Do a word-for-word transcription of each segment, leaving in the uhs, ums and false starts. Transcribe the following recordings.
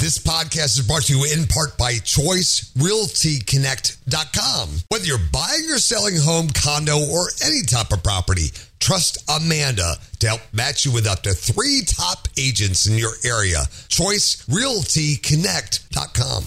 This podcast is brought to you in part by Choice Realty Connect dot com. Whether you're buying or selling a home, condo, or any type of property, trust Amanda to help match you with up to three top agents in your area. Choice Realty Connect dot com.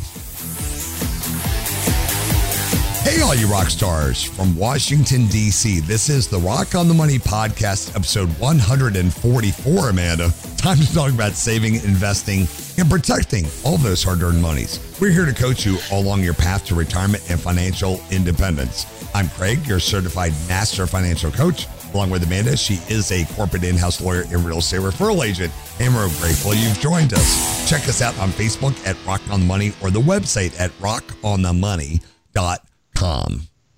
Hey, all you rock stars from Washington, D C. This is the Rock on the Money podcast, episode one forty-four, Amanda. Time to talk about saving, investing, and protecting all those hard-earned monies. We're here to coach you along your path to retirement and financial independence. I'm Craig, your certified master financial coach. Along with Amanda, she is a corporate in-house lawyer and real estate referral agent. And we're grateful you've joined us. Check us out on Facebook at Rock on the Money or the website at rock on the money dot com.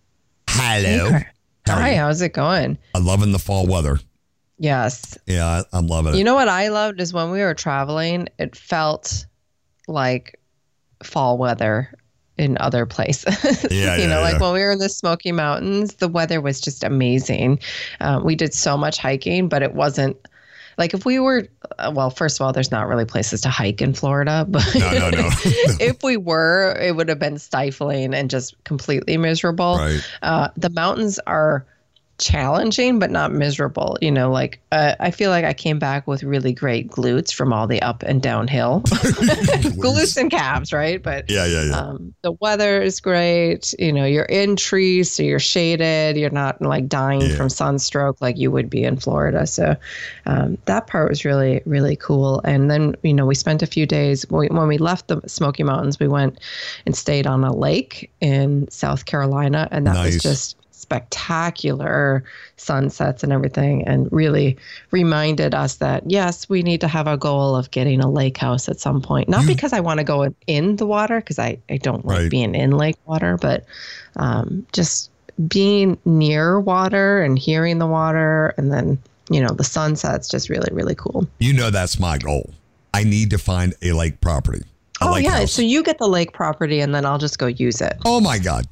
Hello. Hey, Hi, how's it going? I'm loving the fall weather. Yes. Yeah, I'm loving it. You know what I loved is when we were traveling, it felt like fall weather in other places. Yeah, you yeah, know, yeah. like when we were in the Smoky Mountains, the weather was just amazing. Um, we did so much hiking, but it wasn't like if we were, uh, well, first of all, there's not really places to hike in Florida, but No, no, no. if we were, it would have been stifling and just completely miserable. Right. Uh, the mountains are challenging, but not miserable. You know, like uh, I feel like I came back with really great glutes from all the up and downhill. glutes and calves, right? But Yeah, yeah, yeah. Um, the weather is great. You know, you're in trees, so you're shaded. You're not like dying Yeah. from sunstroke like you would be in Florida. So um, that part was really, really cool. And then, you know, we spent a few days we, when we left the Smoky Mountains, we went and stayed on a lake in South Carolina. And that Nice. was just spectacular sunsets and everything, and really reminded us that, yes, we need to have a goal of getting a lake house at some point. Not You- because I want to go in the water, because I, I don't like Right. being in lake water, but um, just being near water and hearing the water, and then, you know, the sunset's just really, really cool. You know that's my goal. I need to find a lake property. a Oh, lake yeah. house. So you get the lake property, and then I'll just go use it. Oh, my God.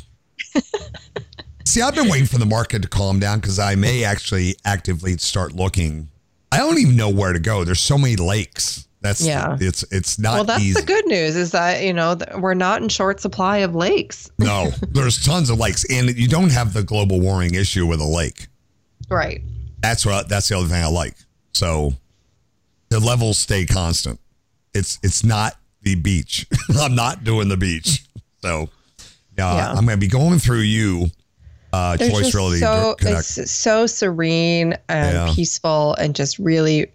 See, I've been waiting for the market to calm down because I may actually actively start looking. I don't even know where to go. There's so many lakes. That's Yeah. It's it's not Well, that's easy. the good news is that, you know, th- we're not in short supply of lakes. No, there's tons of lakes, and you don't have the global warming issue with a lake. Right. That's what. That's the other thing I like. So the levels stay constant. It's it's not the beach. I'm not doing the beach. So uh, Yeah. I'm going to be going through you. Uh, There's Choice just Realty so, Connect. it's so serene and Yeah. peaceful and just really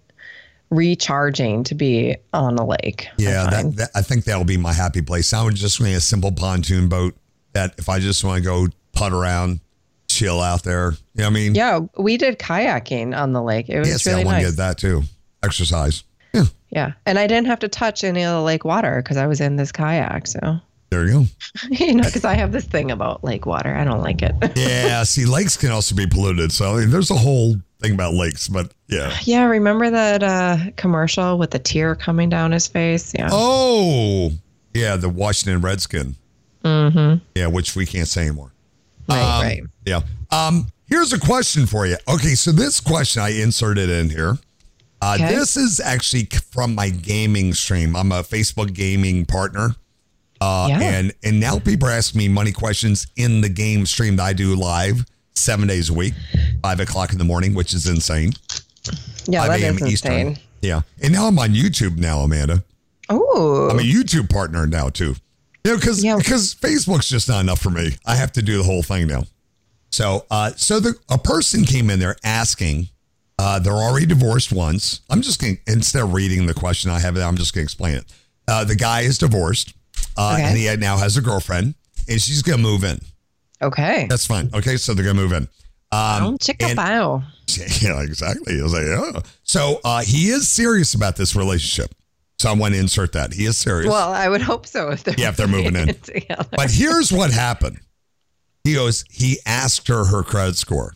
recharging to be on a lake. I Yeah, find. that, that, I think that'll be my happy place. I would just need a simple pontoon boat that if I just want to go putt around, chill out there. You know what I mean? Yeah, we did kayaking on the lake. It was Yeah, see, really I want to nice. get that too. Exercise. Yeah, Yeah, and I didn't have to touch any of the lake water because I was in this kayak. So, there you go. you know, because I have this thing about lake water. I don't like it. Yeah, see, lakes can also be polluted. So I mean, there's a whole thing about lakes, but yeah. Yeah, remember that uh, commercial with the tear coming down his face? Yeah. Oh, yeah, the Washington Redskin. Mm-hmm. Yeah, which we can't say anymore. Right, Um, right. Yeah. Um, here's a question for you. Okay, so this question I inserted in here. Uh, Okay. This is actually from my gaming stream. I'm a Facebook gaming partner. Uh, Yeah. and, and now people ask me money questions in the game stream that I do live seven days a week, five o'clock in the morning, which is insane. Yeah, that five a.m. is insane. Yeah. And now I'm on YouTube now, Amanda. Oh, I'm a YouTube partner now too. You know, because Yeah. because Facebook's just not enough for me. I have to do the whole thing now. So, uh, so the a person came in there asking. Uh, they're already divorced once. I'm just going to, instead of reading the question I have, I'm just going to explain it. Uh, the guy is divorced, uh, Okay. and he now has a girlfriend, and she's going to move in. okay. That's fine. Okay, so they're going to move in. Um, Oh, chick a and- bow. Yeah, exactly. I was like, yeah. So uh, he is serious about this relationship. So I want to insert that. He is serious. Well, I would hope so if they're Yeah, if they're moving in. together. But here's what happened. He goes, he asked her her credit score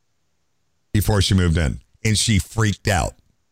before she moved in, and she freaked out.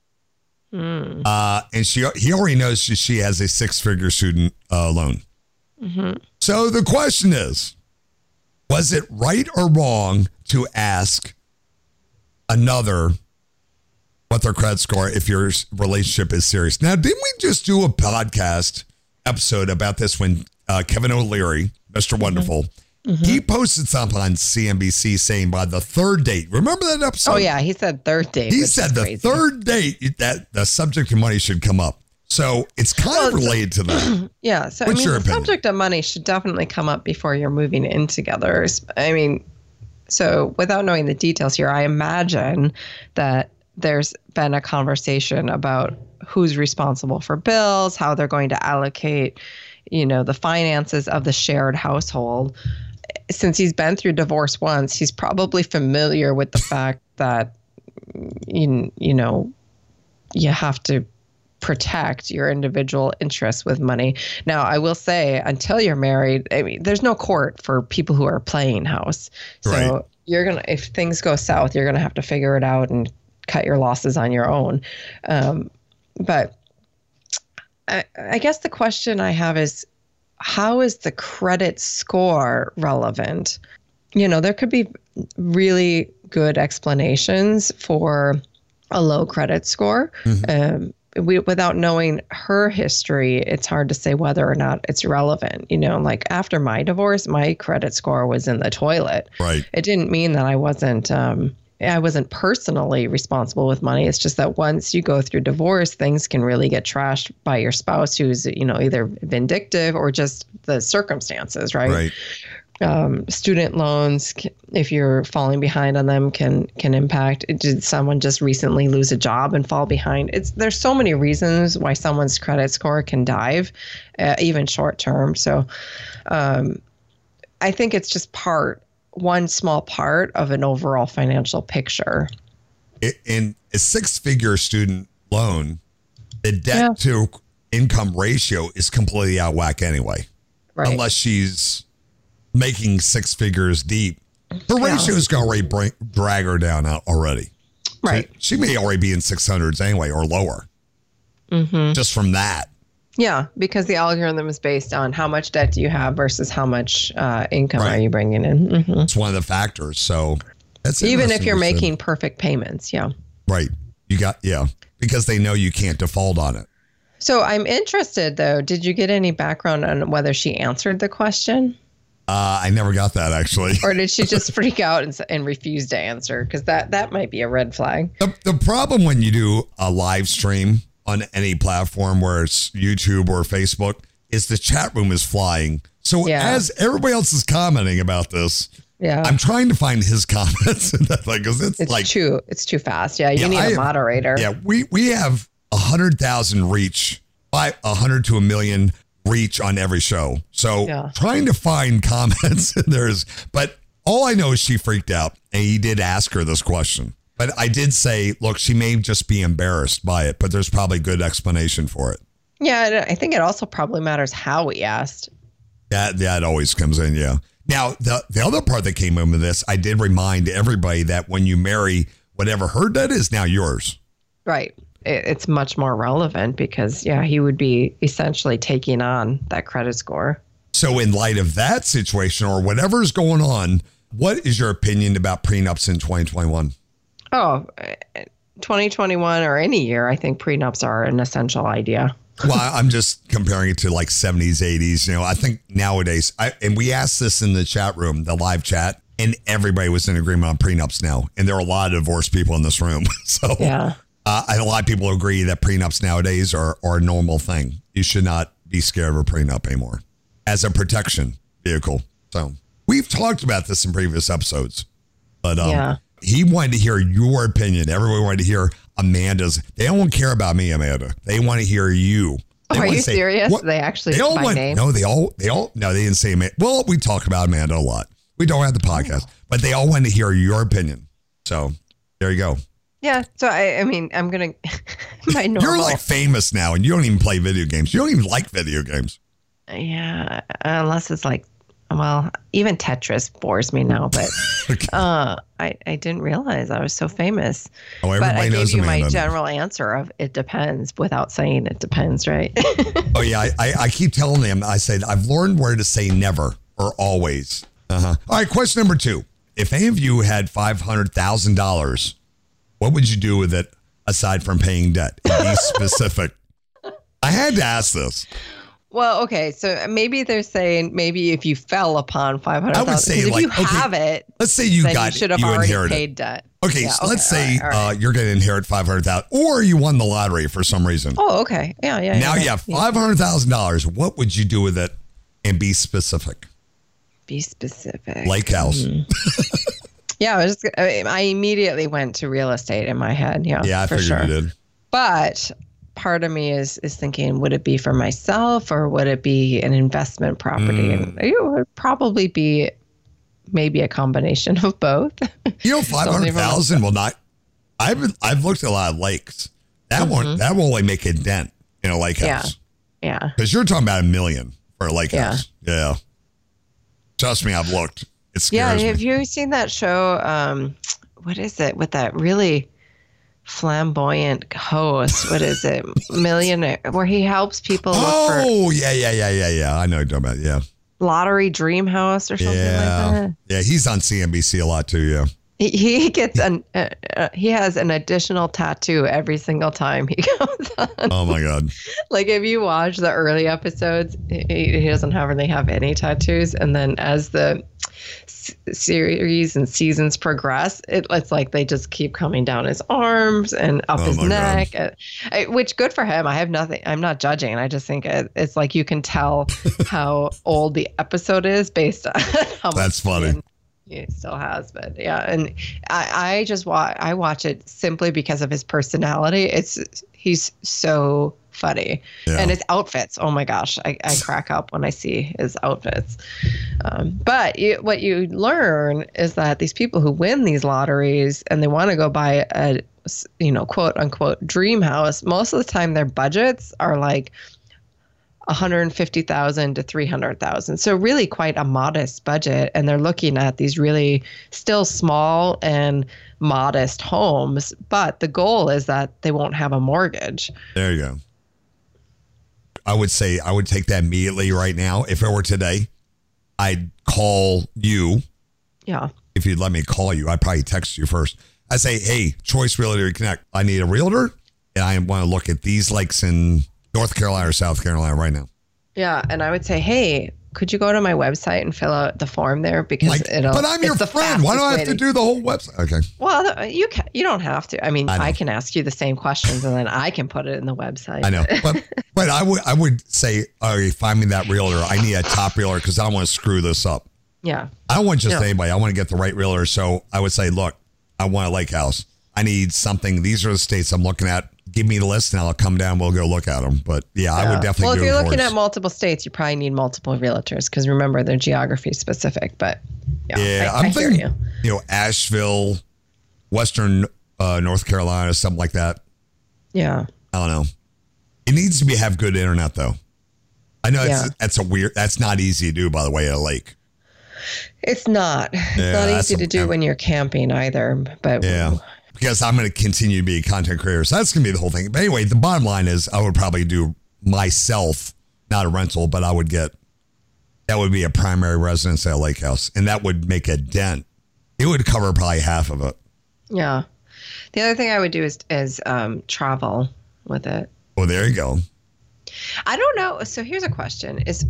Mm. Uh, and she he already knows she, she has a six-figure student uh, loan. Mm-hmm. So the question is, was it right or wrong to ask another what their credit score if your relationship is serious? Now, didn't we just do a podcast episode about this when uh, Kevin O'Leary, Mister Wonderful, mm-hmm. he posted something on C N B C saying by the third date. Remember that episode? Oh, yeah. He said third date. He said the crazy. third date that the subject of money should come up. So it's kind well, of related to that. Yeah. So, What's I mean, the opinion? subject of money should definitely come up before you're moving in together. I mean, so without knowing the details here, I imagine that there's been a conversation about who's responsible for bills, how they're going to allocate, you know, the finances of the shared household. Since he's been through divorce once, he's probably familiar with the fact that, you, you know, you have to protect your individual interests with money. Now, I will say, until you're married, I mean, there's no court for people who are playing house. So right. you're going to, if things go south, you're going to have to figure it out and cut your losses on your own. Um, but I, I guess the question I have is, how is the credit score relevant? You know, there could be really good explanations for a low credit score. Mm-hmm. Um, we, without knowing her history, it's hard to say whether or not it's relevant. You know, like after my divorce, my credit score was in the toilet. Right. It didn't mean that I wasn't, um, I wasn't personally responsible with money. It's just that once you go through divorce, things can really get trashed by your spouse who's, you know, either vindictive or just the circumstances, right? Right. Um, student loans, if you're falling behind on them, can can impact. Did someone just recently lose a job and fall behind? It's there's so many reasons why someone's credit score can dive, uh, even short term. So, um, I think it's just part, one small part of an overall financial picture. In a six-figure student loan, the debt to income ratio is completely out of whack anyway, right? Unless she's making six figures deep. The yeah. ratio is going to already bring, drag her down out already. Right. So she may already be in six hundreds anyway or lower. Mm-hmm. Just from that. Yeah, because the algorithm is based on how much debt do you have versus how much uh, income right. are you bringing in. Mm-hmm. It's one of the factors. So that's even if you're making perfect payments. Yeah. Right. You got, yeah, because they know you can't default on it. So I'm interested, though. Did you get any background on whether she answered the question? Uh, I never got that, actually. Or did she just freak out and, and refuse to answer? Because that, that might be a red flag. The, the problem when you do a live stream on any platform, where it's YouTube or Facebook, is the chat room is flying. So yeah. as everybody else is commenting about this, yeah, I'm trying to find his comments. Because it's, it's like too, it's too fast. Yeah, you yeah, need I a have, moderator. Yeah, we, we have one hundred thousand reach, by one hundred to a million reach on every show. So yeah. trying to find comments in there's, but all I know is she freaked out, and he did ask her this question. But I did say, look, she may just be embarrassed by it, but there's probably good explanation for it. Yeah, I think it also probably matters how we asked. That that always comes in, yeah. Now, the, the other part that came in with this, I did remind everybody that when you marry, whatever her debt is now yours. Right. It's much more relevant because, yeah, he would be essentially taking on that credit score. So in light of that situation or whatever's going on, what is your opinion about prenups in twenty twenty-one? Oh, twenty twenty-one or any year, I think prenups are an essential idea. Well, I'm just comparing it to like seventies, eighties. You know, I think nowadays, I, and we asked this in the chat room, the live chat, and everybody was in agreement on prenups now. And there are a lot of divorced people in this room. So yeah. Uh, and a lot of people agree that prenups nowadays are, are a normal thing. You should not be scared of a prenup anymore as a protection vehicle. So we've talked about this in previous episodes, but um, yeah. he wanted to hear your opinion. Everybody wanted to hear Amanda's. They don't care about me, Amanda. They want to hear you. They Are you say, serious? What? They actually they all my went, name? No, they all, they all, no, they didn't say Amanda. Well, we talk about Amanda a lot. We don't have the podcast, oh. but they all wanted to hear your opinion. So there you go. Yeah, so I, I mean, I'm gonna. my normal. You're like famous now, and you don't even play video games. You don't even like video games. Yeah, unless it's like, well, even Tetris bores me now. But okay. uh, I, I didn't realize I was so famous. Oh, everybody but I knows gave you Amanda. My general answer of it depends, without saying it depends, right? Oh yeah, I, I, I keep telling them. I said I've learned where to say never or always. Uh huh. All right, question number two: if any of you had five hundred thousand dollars, what would you do with it aside from paying debt? Be specific. I had to ask this. Well, okay, so maybe they're saying maybe if you fell upon five hundred thousand, I would say if like, you okay, have it, let's say you then got you should have you already inherited. paid debt. Okay, Yeah, so okay, let's all say right, all right. uh, you're going to inherit five hundred thousand dollars, or you won the lottery for some reason. Oh, okay, yeah, yeah. Now yeah, you have five hundred thousand dollars. What would you do with it? And be specific. Be specific. Lake house. Mm. Yeah, I was just. I, I immediately went to real estate in my head. Yeah, Yeah, I for figured sure. you did. But part of me is is thinking, would it be for myself or would it be an investment property? Mm. And it would probably be maybe a combination of both. You know, five hundred thousand will not. I've I've looked at a lot of lakes. That Mm-hmm. one that will only make a dent in a lake Yeah. house. Yeah. Because you're talking about a million for a lake Yeah. house. Yeah. Trust me, I've looked. It Yeah. scares Have me. you seen that show? Um, what is it with that really flamboyant host? What is it? Millionaire, where he helps people look for Oh, yeah, yeah, yeah, yeah, yeah. I know what you're talking about. Yeah. lottery dream house or something Yeah. like that. Yeah, he's on C N B C a lot too, yeah. He, he gets an uh, uh, he has an additional tattoo every single time he goes on. Oh my God. Like if you watch the early episodes, he, he doesn't have really have any tattoos, and then as the s- series and seasons progress, it, it's like they just keep coming down his arms and up Oh his my neck. Uh, I, which good for him. I have nothing. I'm not judging. I just think it, it's like you can tell how old the episode is based on how much That's funny. skin he still has. But yeah, and I, I just watch. I watch it simply because of his personality. It's he's so funny. Yeah. And his outfits, oh my gosh, I, I crack up when I see his outfits. Um, but you, what you learn is that these people who win these lotteries and they want to go buy a, you know, quote unquote dream house, most of the time their budgets are like one hundred fifty thousand to three hundred thousand. So really quite a modest budget. And they're looking at these really still small and modest homes. But the goal is that they won't have a mortgage. There you go. I would say I would take that immediately right now. If it were today, I'd call you. Yeah. If you'd let me call you, I'd probably text you first. I'd say, hey, Choice Realty Connect, I need a realtor and I want to look at these lakes in North Carolina or South Carolina right now. Yeah. And I would say, hey, could you go to my website and fill out the form there? Because Like, it'll. but I'm your it's the friend. Why do I have fastest way to do the whole website? Okay. Well, you can, you don't have to. I mean, I know. I, can ask you the same questions and then I can put it in the website. I know. But but I would I would say, all right, find me that realtor. I need a top realtor because I don't want to screw this up. Yeah. I don't want just Yeah. anybody. I want to get the right realtor. So I would say, look, I want a lake house. I need something. These are the states I'm looking at. Give me the list and I'll come down. We'll go look at them. But yeah, I would definitely Well, if go you're looking towards- at multiple states, you probably need multiple realtors because remember, they're geography specific. But yeah, Yeah, I, I'm I hear thinking, you. you know, Asheville, Western uh, North Carolina, something like that. Yeah. I don't know. It needs to be have good internet though. I know Yeah. it's, that's a weird. That's not easy to do, by the way, at a lake. It's not. It's Yeah, not that's easy a- to do when you're camping either. But Yeah. Because I'm going to continue to be a content creator. So that's going to be the whole thing. But anyway, the bottom line is I would probably do myself, not a rental, but I would get, that would be a primary residence at a lake house. And that would make a dent. It would cover probably half of it. yeah. The other thing I would do is, is um, travel with it. Well, there you go. I don't know. So here's a question: Is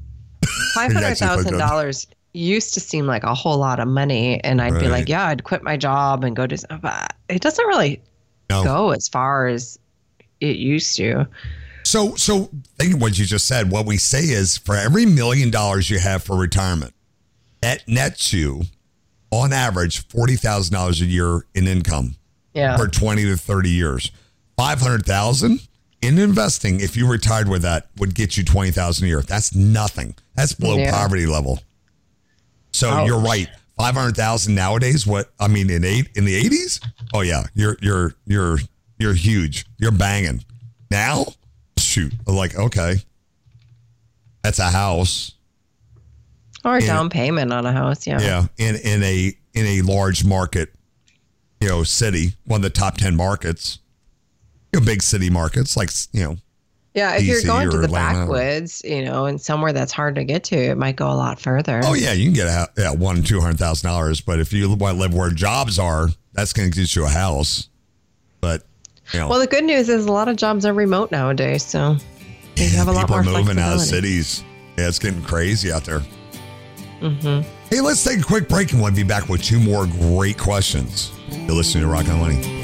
five hundred thousand dollars used to seem like a whole lot of money, and I'd be Right. like, yeah, I'd quit my job and go to. But it doesn't really No. go as far as it used to. So, so think of what you just said. What we say is for every million dollars you have for retirement, that nets you on average forty thousand dollars a year in income Yeah. for twenty to thirty years. five hundred thousand in investing, if you retired with that, would get you twenty thousand a year. That's nothing. That's below Yeah. poverty level. So Ouch. you're right. five hundred thousand nowadays, what I mean in eight in the eighties? Oh yeah, you're you're you're you're huge. You're banging. Now, shoot. Like, okay. That's a house. Or a Yeah. down payment on a house. Yeah. Yeah, in in a in a large market, you know, city, one of the top ten markets, you know, big city markets, like you know, Yeah, if D you're C going to or the Atlanta. backwoods, you know, and somewhere that's hard to get to, it might go a lot further. oh yeah, you can get a yeah one two hundred thousand dollars, but if you want to live where jobs are, that's going to get you a house. But you know, Well, the good news is a lot of jobs are remote nowadays, so You have a lot People more are moving out of flexibility. cities. Yeah, it's getting crazy out there. Mm-hmm. Hey, let's take a quick break and we'll be back with two more great questions. You're listening to Rock on Money.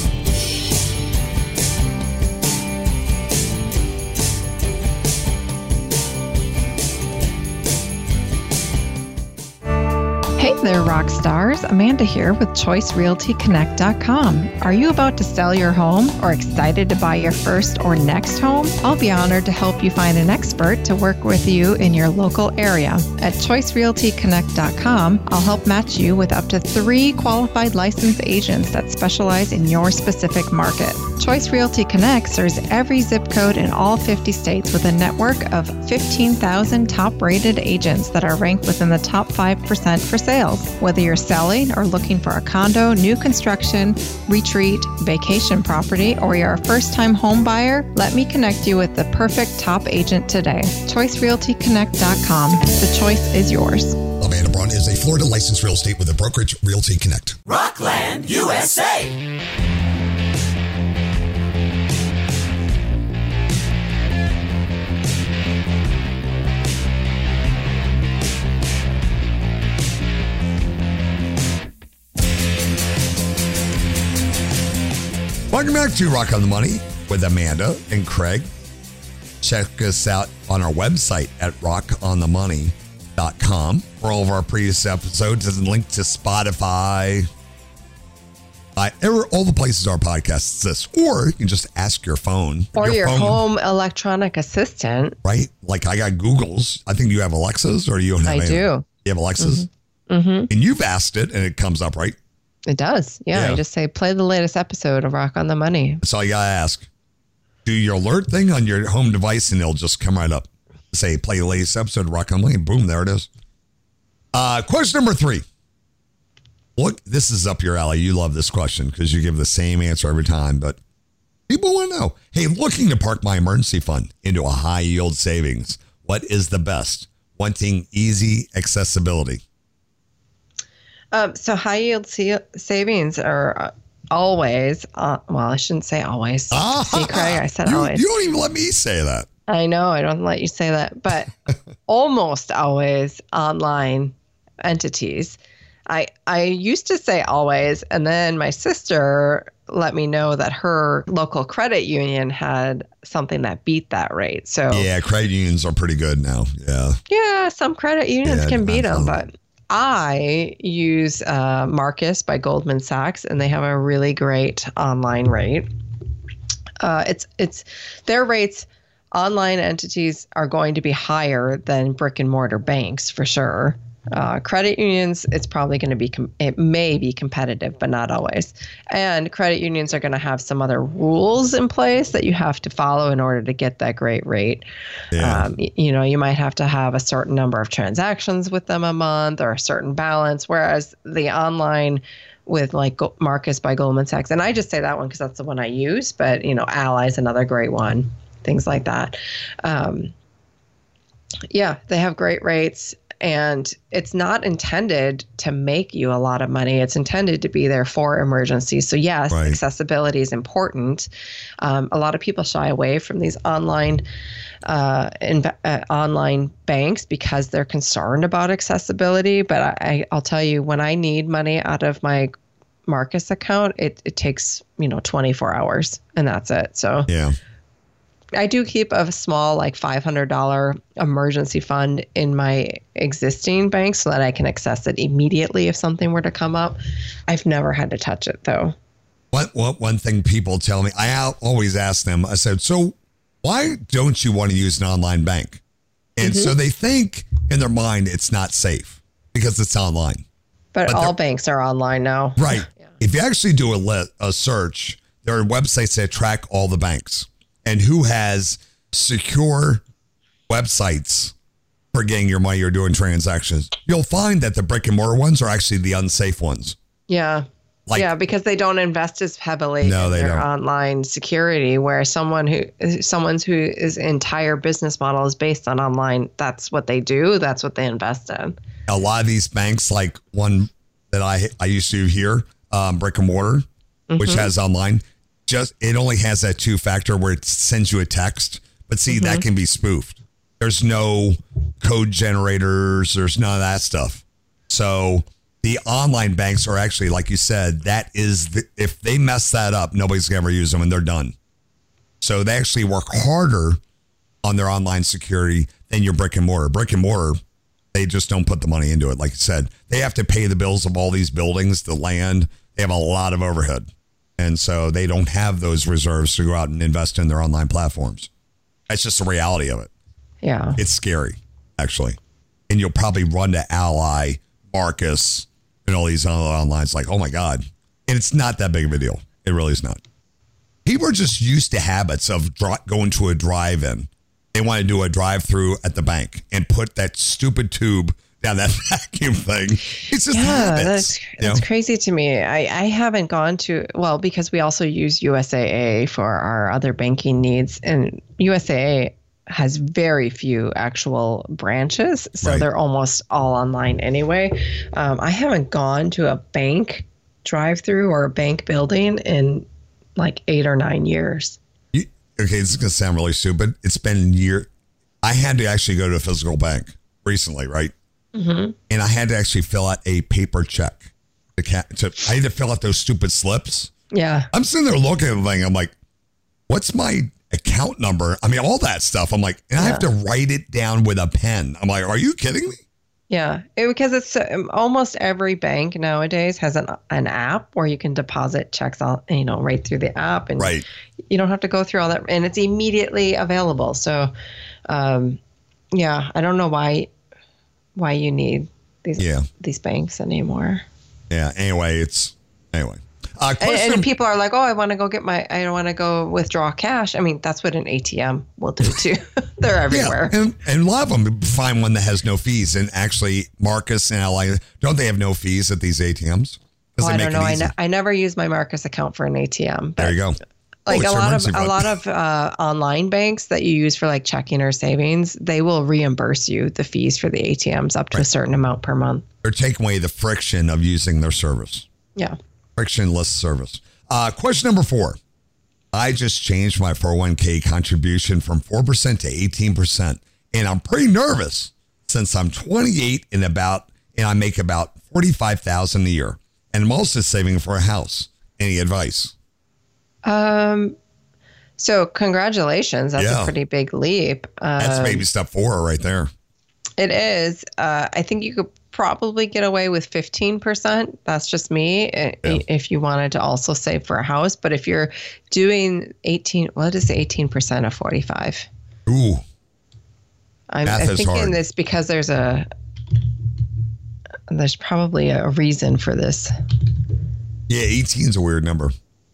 Hey there, rock stars. Amanda here with Choice Realty Connect dot com. Are you about to sell your home or excited to buy your first or next home? I'll be honored to help you find an expert to work with you in your local area. At Choice Realty Connect dot com, I'll help match you with up to three qualified licensed agents that specialize in your specific market. Choice Realty Connect serves every zip code in all fifty states with a network of fifteen thousand top-rated agents that are ranked within the top five percent for sales. Whether you're selling or looking for a condo, new construction, retreat, vacation property, or you're a first-time home buyer, let me connect you with the perfect top agent today. Choice Realty Connect dot com. The choice is yours. Amanda Braun is a Florida licensed real estate with a brokerage, Realty Connect. Rockland, U S A. Welcome back to Rock on the Money with Amanda and Craig. Check us out on our website at rock on the money dot com for all of our previous episodes and link to Spotify. Uh, all the places our podcast exists. Or you can just ask your phone. Or your, your phone, home electronic assistant. Right? Like I got Google's. I think you have Alexa's or you don't have I any? do. You have Alexa's? Mm-hmm. Mm-hmm. And you've asked it and it comes up, right? It does. Yeah, Yeah. I just say, play the latest episode of Rock on the Money. That's all you got to ask. Do your alert thing on your home device and it'll just come right up. Say, play the latest episode of Rock on the Money. Boom, there it is. Uh, question number three. Look, this is up your alley. You love this question because you give the same answer every time, but people want to know. Hey, looking to park my emergency fund into a high yield savings. What is the best? Wanting easy accessibility. Um, so high yield sa- savings are uh, always, uh, well, I shouldn't say always. Ah, See, Craig, I said you, always. You don't even let me say that. I know, I don't let you say that, but almost always online entities. I I used to say always, and then my sister let me know that her local credit union had something that beat that rate. So Yeah, credit unions are pretty good now. Yeah. yeah, some credit unions Yeah, can beat depends them, on- but I use uh, Marcus by Goldman Sachs, and they have a really great online rate. Uh, it's it's their rates. Online entities are going to be higher than brick and mortar banks for sure. Uh, credit unions, it's probably going to be, com- it may be competitive, but not always. And credit unions are going to have some other rules in place that you have to follow in order to get that great rate. Yeah. Um, y- you know, you might have to have a certain number of transactions with them a month or a certain balance, whereas the online with like Go- Marcus by Goldman Sachs, and I just say that one because that's the one I use, but you know, Ally is another great one, things like that. Um, yeah, they have great rates. And it's not intended to make you a lot of money. It's intended to be there for emergencies. So yes, Right. accessibility is important. Um, a lot of people shy away from these online uh, inv- uh, online banks because they're concerned about accessibility. But I, I'll tell you, when I need money out of my Marcus account, it, it takes, you know, twenty-four hours and that's it. So Yeah. I do keep a small, like five hundred dollars emergency fund in my existing bank so that I can access it immediately if something were to come up. I've never had to touch it, though. One, one, one thing people tell me, I al- always ask them, I said, so why don't you want to use an online bank? And Mm-hmm. so they think in their mind it's not safe because it's online. But, But all they're- banks are online now. Right. If you actually do a, le- a search, there are websites that track all the banks and who has secure websites for getting your money or doing transactions. You'll find that the brick and mortar ones are actually the unsafe ones. Yeah. Like- yeah, because they don't invest as heavily No, in they their don't. online security, where someone who someone's whose entire business model is based on online, that's what they do, that's what they invest in. A lot of these banks, like one that I I used to hear, um, brick and mortar, which has online, just it only has that two factor where it sends you a text, But see, mm-hmm. that can be spoofed. There's no code generators. There's none of that stuff. So the online banks are actually, like you said, that is, the, if they mess that up, nobody's going to ever use them and they're done. So they actually work harder on their online security than your brick and mortar. Brick and mortar, they just don't put the money into it. Like you said, they have to pay the bills of all these buildings, the land. They have a lot of overhead. And so they don't have those reserves to go out and invest in their online platforms. That's just the reality of it. Yeah. It's scary, actually. And you'll probably run to Ally, Marcus, and all these other online. It's like, oh my God. And it's not that big of a deal. It really is not. People are just used to habits of dri- going to a drive-in. They want to do a drive-through at the bank and put that stupid tube down that vacuum thing. It's just yeah, habits. That's, that's crazy to me. I, I haven't gone to, well, because we also use U S A A for our other banking needs. And U S A A has very few actual branches. So right. they're almost all online anyway. Um, I haven't gone to a bank drive-through or a bank building in like eight or nine years. You, okay, this is going to sound really stupid. It's been a year. I had to actually go to a physical bank recently, right? Mm-hmm. And I had to actually fill out a paper check. To, to, I had to fill out those stupid slips. Yeah. I'm sitting there looking at the thing. I'm like, what's my account number? I mean, all that stuff. I'm like, and yeah. I have to write it down with a pen. I'm like, are you kidding me? Yeah, it, because it's um, almost every bank nowadays has an an app where you can deposit checks on, you know, right through the app, and right. you don't have to go through all that, and it's immediately available. So, um, yeah, I don't know why why you need these yeah. these banks anymore. Yeah. Anyway, it's anyway. Uh, and, and people are like, oh, I want to go get my, I don't want to go withdraw cash. I mean, that's what an A T M will do too. They're everywhere. Yeah, and, and a lot of them find one that has no fees. And actually, Marcus and Ally, don't they have no fees at these A T Ms? Oh, I don't know. I, ne- I never use my Marcus account for an A T M. But there you go. Like oh, a lot of a lot of uh, online banks that you use for like checking or savings, they will reimburse you the fees for the A T Ms up to right. a certain amount per month. They're taking away the friction of using their service. Yeah. Frictionless service. Uh, question number four. I just changed my four oh one k contribution from four percent to eighteen percent. And I'm pretty nervous since I'm twenty-eight and about, and I make about forty-five thousand dollars a year. And I'm also saving for a house. Any advice? Um, so congratulations. That's yeah. a pretty big leap. Um, That's maybe step four right there. It is. Uh, I think you could probably get away with fifteen percent. That's just me. Yeah. If you wanted to also save for a house, but if you're doing eighteen, what is eighteen percent of forty-five? Ooh. I'm, I'm thinking hard. This because there's a, there's probably a reason for this. Yeah. eighteen is a weird number.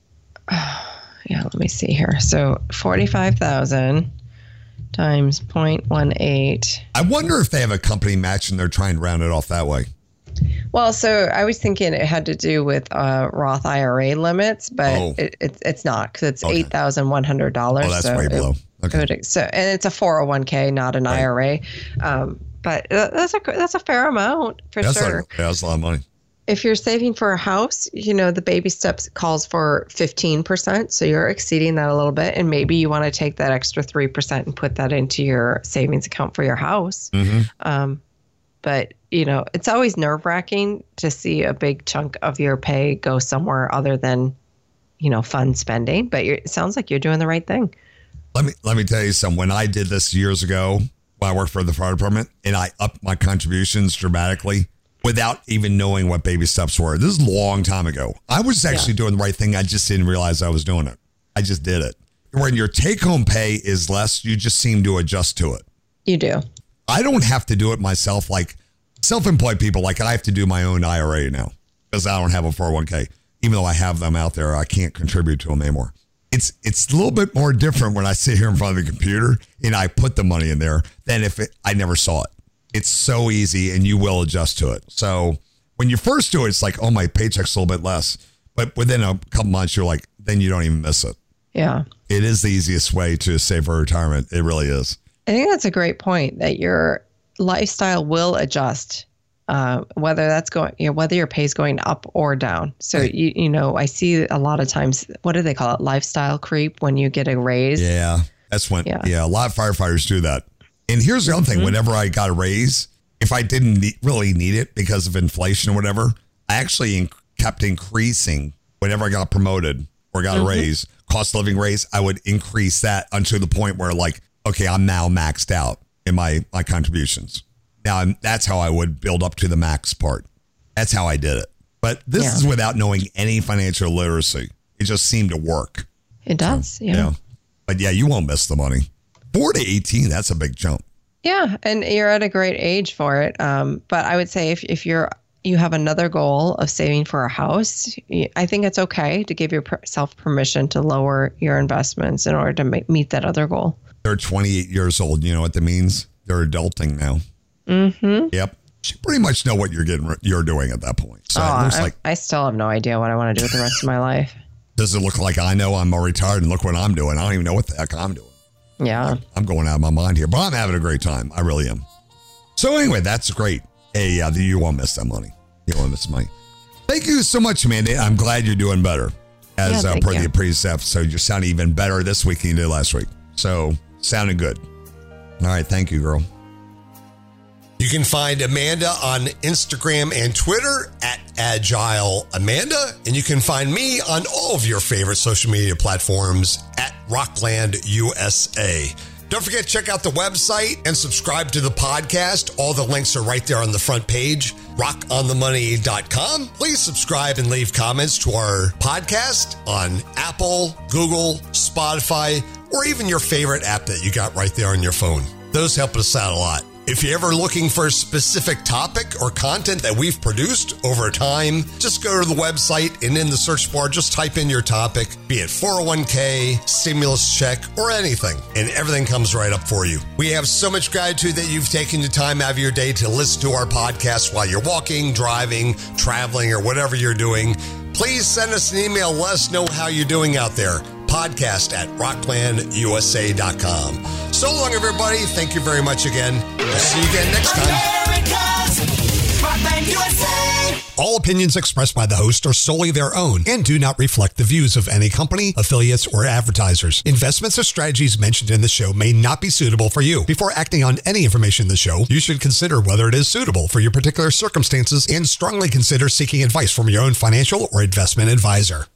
Yeah. Let me see here. So forty-five thousand times zero point one eight. I wonder if they have a company match and they're trying to round it off that way. Well, so I was thinking it had to do with uh, Roth I R A limits, but oh. it, it, it's not because it's okay. eight thousand one hundred dollars. Oh, that's so way below. Okay. It would, so, and it's a four oh one k, not an right. I R A. Um, but that's a that's a fair amount for that's sure. Like, yeah, that's a lot of money. If you're saving for a house, you know, the baby steps calls for fifteen percent. So you're exceeding that a little bit. And maybe you want to take that extra three percent and put that into your savings account for your house. Mm-hmm. Um, but, you know, it's always nerve wracking to see a big chunk of your pay go somewhere other than, you know, fun spending. But you're, it sounds like you're doing the right thing. Let me let me tell you something. When I did this years ago, when I worked for the fire department and I upped my contributions dramatically, without even knowing what baby steps were. This is a long time ago. I was actually yeah. doing the right thing. I just didn't realize I was doing it. I just did it. When your take-home pay is less, you just seem to adjust to it. You do. I don't have to do it myself. Like self-employed people, like I have to do my own I R A now because I don't have a four oh one k. Even though I have them out there, I can't contribute to them anymore. It's it's a little bit more different when I sit here in front of the computer and I put the money in there than if it, I never saw it. It's so easy and you will adjust to it. So when you first do it, it's like, oh, my paycheck's a little bit less. But within a couple months, you're like, then you don't even miss it. Yeah. It is the easiest way to save for retirement. It really is. I think that's a great point that your lifestyle will adjust, uh, whether that's going, you know, whether your pay is going up or down. So, right. you, you know, I see a lot of times, what do they call it? Lifestyle creep when you get a raise. Yeah. That's when, yeah. Yeah. yeah, a lot of firefighters do that. And here's the other thing. Mm-hmm. Whenever I got a raise, if I didn't need, really need it because of inflation or whatever, I actually in, kept increasing whenever I got promoted or got mm-hmm. a raise, cost of living raise, I would increase that until the point where like, okay, I'm now maxed out in my, my contributions. Now I'm, that's how I would build up to the max part. That's how I did it. But this yeah. is without knowing any financial literacy. It just seemed to work. It does. So, yeah. yeah. But yeah, you won't miss the money. Four to eighteen, that's a big jump. Yeah. And you're at a great age for it. Um, but I would say if, if you're, you have another goal of saving for a house, I think it's okay to give yourself permission to lower your investments in order to make, meet that other goal. They're twenty-eight years old. You know what that means? They're adulting now. Mm-hmm. Yep. You pretty much know what you're getting, you're doing at that point. So oh, it looks I, like, I still have no idea what I want to do with the rest of my life. Does it look like I know I'm retired and look what I'm doing? I don't even know what the heck I'm doing. Yeah. I'm going out of my mind here, but I'm having a great time. I really am. So anyway, that's great. Hey, uh, you won't miss that money. You won't miss money. Thank you so much, Amanda. I'm glad you're doing better. As yeah, uh, per you. the previous episode, you sound even better this week than you did last week. So sounding good. All right. Thank you, girl. You can find Amanda on Instagram and Twitter at Agile Amanda. And you can find me on all of your favorite social media platforms at Rockland U S A. Don't forget to check out the website and subscribe to the podcast. All the links are right there on the front page, rock on the money dot com. Please subscribe and leave comments to our podcast on Apple, Google, Spotify, or even your favorite app that you got right there on your phone. Those help us out a lot. If you're ever looking for a specific topic or content that we've produced over time, just go to the website and in the search bar, just type in your topic, be it four oh one k, stimulus check, or anything, and everything comes right up for you. We have so much gratitude that you've taken the time out of your day to listen to our podcast while you're walking, driving, traveling, or whatever you're doing. Please send us an email. Let us know how you're doing out there. Podcast at rockland u s a dot com. So long, everybody. Thank you very much again. We'll see you again next time. America's Rockland U S A. All opinions expressed by the host are solely their own and do not reflect the views of any company, affiliates, or advertisers. Investments or strategies mentioned in the show may not be suitable for you. Before acting on any information in the show, you should consider whether it is suitable for your particular circumstances and strongly consider seeking advice from your own financial or investment advisor.